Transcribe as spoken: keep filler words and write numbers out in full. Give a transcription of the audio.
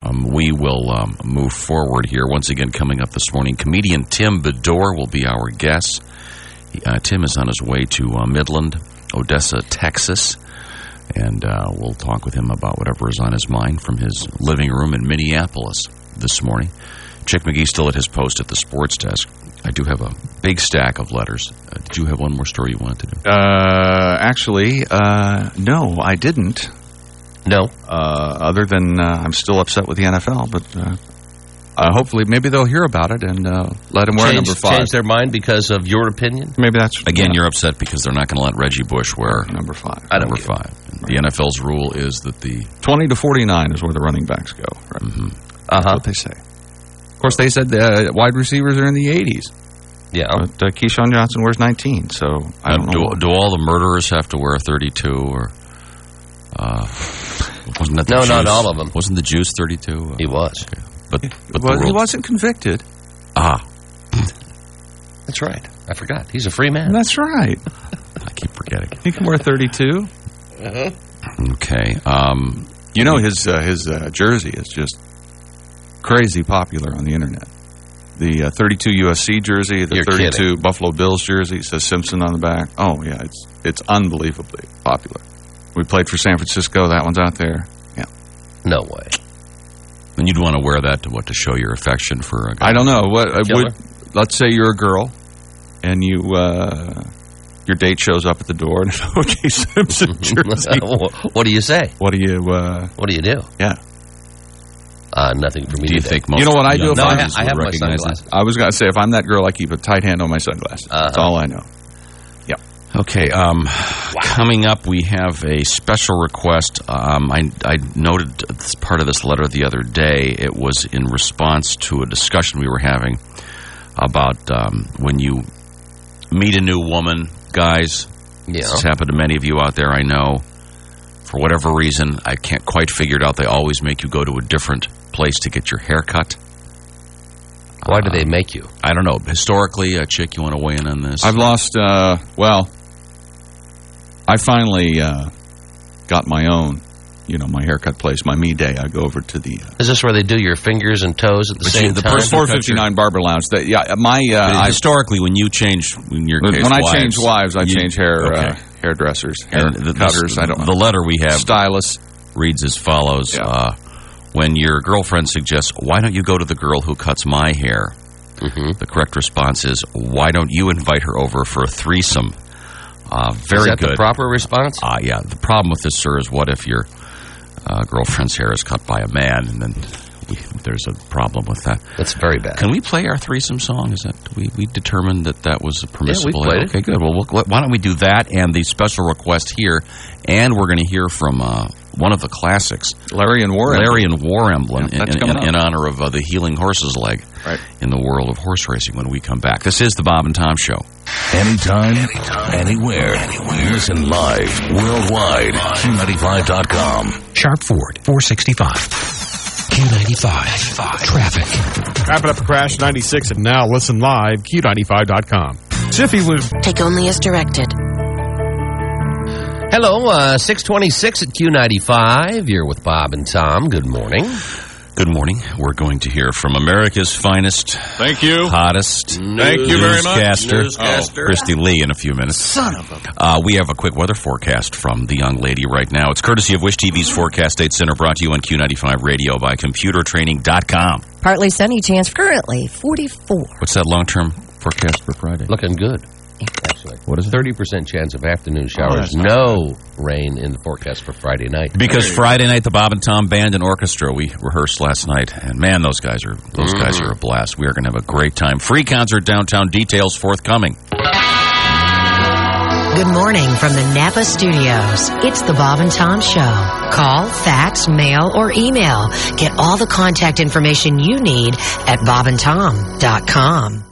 Um, we will um, move forward here. Once again, coming up this morning, comedian Tim Bedore will be our guest. He, uh, Tim is on his way to uh, Midland, Odessa, Texas, and uh, we'll talk with him about whatever is on his mind from his living room in Minneapolis this morning. Chick McGee still at his post at the sports desk. I do have a big stack of letters. Uh, did you have one more story you wanted to do? Uh, actually, uh, no, I didn't. No. Uh, other than uh, I'm still upset with the N F L, but uh, uh, hopefully maybe they'll hear about it and uh, let him wear change, number five. Change their mind because of your opinion? Maybe that's... Again, yeah. You're upset because they're not going to let Reggie Bush wear number five. I don't number five. Right. The N F L's rule is that the... twenty to forty-nine is where the running backs go. Right? Mm-hmm. That's uh-huh. what they say. Of course, they said the wide receivers are in the eighties. Yeah. But uh, Keyshawn Johnson wears nineteen, so I don't um, know. Do, do all the murderers have to wear thirty-two? Or uh, wasn't that the No, Juice? not all of them. Wasn't the Juice thirty-two? He was. Okay. But, but well, the he rule... wasn't convicted. Ah. That's right. I forgot. He's a free man. That's right. I keep forgetting. He can wear thirty-two. Uh-huh. Okay. Um, you know, his, uh, his uh, jersey is just crazy popular on the internet. The uh, thirty-two U S C jersey, the You're thirty-two kidding. Buffalo Bills jersey, says Simpson on the back. Oh, yeah, it's it's unbelievably popular. We played for San Francisco. That one's out there. Yeah. No way. and you'd want to wear that to what? To show your affection for a guy? I don't know. What uh, Killer? would? Let's say you're a girl, and you uh, your date shows up at the door in an O J Simpson jersey. What do you say? What do you? Uh, What do you do? yeah. Uh, nothing for me. Do you today. think most You know what I do young if No, I, ladies ha- I would have my recognize sunglasses. I was going to say, if I'm that girl, I keep a tight hand on my sunglasses. Uh-huh. That's all I know. Okay, um, coming up, we have a special request. Um, I, I noted this part of this letter the other day. It was in response to a discussion we were having about um, when you meet a new woman, guys. Yeah. This has happened to many of you out there, I know. For whatever reason, I can't quite figure it out. They always make you go to a different place to get your hair cut. Why do they make you? I don't know. Historically, uh, Chick, you want to weigh in on this? I've lost, uh, well, I finally uh, got my own, you know, my haircut place, my me day. I go over to the... Uh, Is this where they do your fingers and toes at the But same you- the time? person- four fifty-nine Barber Lounge. That, yeah, my... Uh, But I, historically, when you change, in your case, when I wives, change wives, I you- change hair okay. uh, hairdressers, hair And the, cutters. the, I don't know. the letter we have Stylists. reads as follows. Yeah. Uh, when your girlfriend suggests, why don't you go to the girl who cuts my hair? Mm-hmm. The correct response is, why don't you invite her over for a threesome? Uh, very Is that good. the proper response? Uh, yeah. The problem with this, sir, is what if your uh, girlfriend's hair is cut by a man, and then we, there's a problem with that. That's very bad. Can we play our threesome song? Is that we, we determined that that was a permissible? played it. Okay, good. Well, we'll, why don't we do that and the special request here, and we're going to hear from uh, one of the classics, Larry and Warren. Larry and War Emblem, Yeah, that's in, coming in, up. in honor of uh, the healing horse's leg Right. in the world of horse racing. When we come back, this is the Bob and Tom Show. Anytime, anytime, anywhere. Anywhere. Listen live, worldwide, Q ninety-five dot com. Sharp Ford, four sixty-five. Q ninety-five. Traffic. Wrapping up a crash ninety-six and now listen live, Q ninety-five dot com. Jiffy Lube. Take only as directed. Hello, uh, six twenty-six at Q ninety-five. You're with Bob and Tom. Good morning. Good morning. We're going to hear from America's finest, Thank you. hottest, Thank you very much. newscaster, Newscaster. Christy Lee, in a few minutes. Son of a... Uh, we have a quick weather forecast from the young lady right now. It's courtesy of Wish T V's Forecast Date Center, brought to you on Q ninety-five Radio by computer training dot com. Partly sunny chance currently, forty-four. What's that long-term forecast for Friday? Looking good, actually. What is it? thirty percent chance of afternoon showers. that's not No rain in the forecast for Friday night. Because Friday night, the Bob and Tom Band and Orchestra, we rehearsed last night, and man, those guys are those Mm-hmm. guys are a blast. We are going to have a great time. Free concert downtown. Details forthcoming. Good morning from the Napa Studios. It's the Bob and Tom Show. Call, fax, mail, or email. Get all the contact information you need at bob and tom dot com.